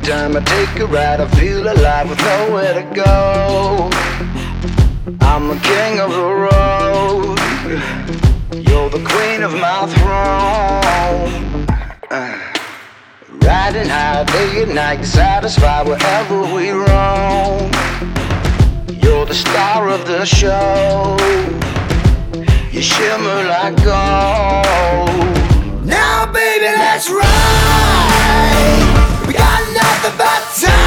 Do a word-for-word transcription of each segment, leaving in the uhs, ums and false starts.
time I take a ride, I feel alive with nowhere to go. I'm the king of the road, you're the queen of my throne. uh, Riding high day and night, satisfied wherever we roam. You're the star of the show, you shimmer like gold. Now baby, let's ride, we got nothing but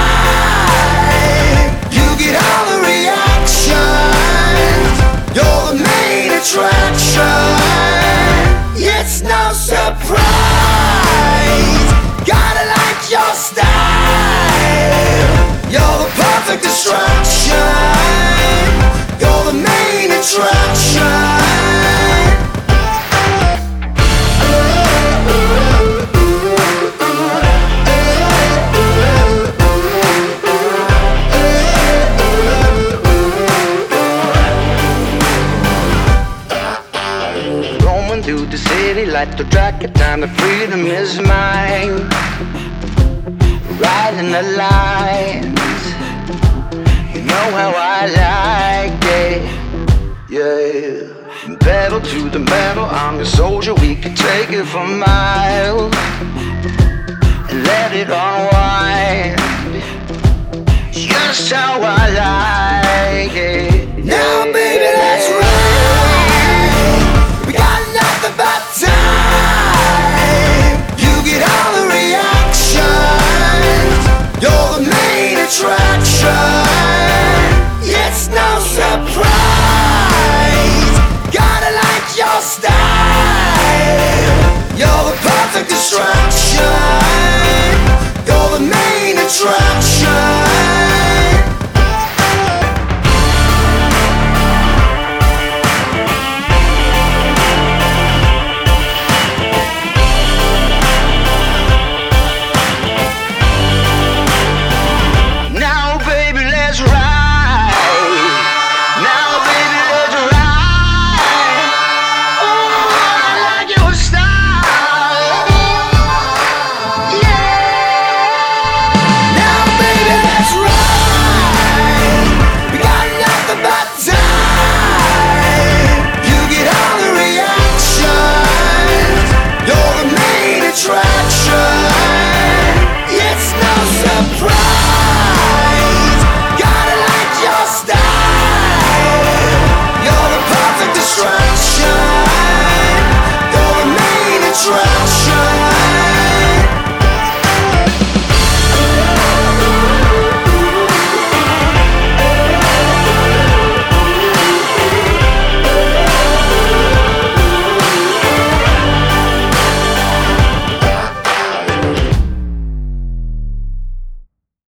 time. You get all the reactions, you're the main attraction. It's no surprise, gotta like your style. You're the perfect distraction, you're the main attraction. Through the city like the track of time, the freedom is mine. Riding the lines, you know how I like it, yeah. Pedal to the metal, I'm the soldier, we can take it for miles and let it unwind, just how I like it, yeah. Now baby, let's ride, we got nothing but time. You get all the reactions, you're the main attraction. It's no surprise, gotta like your style. You're the perfect distraction.